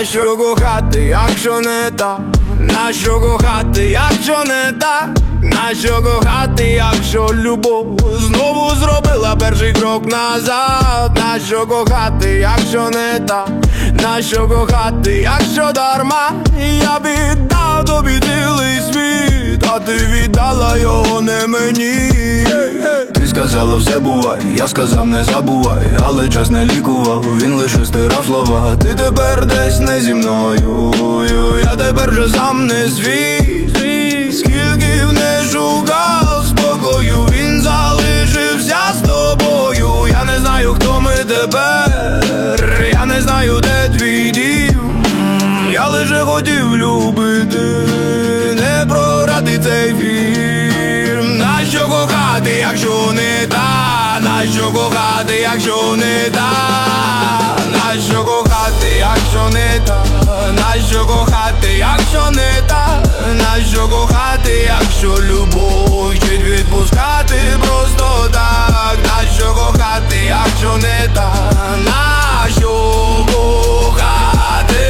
Нащо кохати, якщо не так? Нащо кохати, якщо не так? Нащо кохати, якщо любов знову зробила перший крок назад? Нащо кохати, якщо не так? Нащо кохати, якщо дарма? Я віддав тобі цілий світ, а ти віддала його не мені. Ти сказала все буває, я сказав не забувай, але час не лікував, він лише стирав слова. Ти тепер десь не зі мною, я тепер вже сам не свій. Скільки б не шукав спокою, він залишився з тобою. Я не знаю, хто ми тепер, я не знаю, де твій дім. Я лише хотів любити, не програти цей фільм. Нащо кохати, якщо не так? Нащо кохати, якщо не так? Нащо кохати, якщо не так? Нащо кохати, якщо не так? Нащо кохати, якщо любов вчить відпускати просто так? Нащо кохати, якщо не так? Нащо кохати?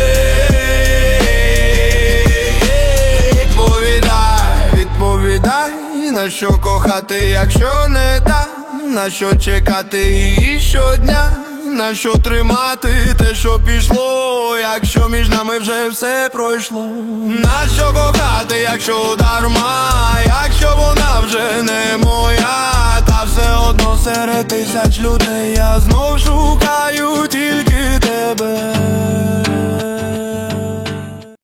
Відповідай, нащо кохати, якщо не так? Нащо чекати її щодня? Нащо тримати те, що пішло, якщо між нами вже все пройшло? Нащо кохати, якщо дарма, якщо вона вже не моя? Та все одно серед тисяч людей я знов шукаю тільки тебе.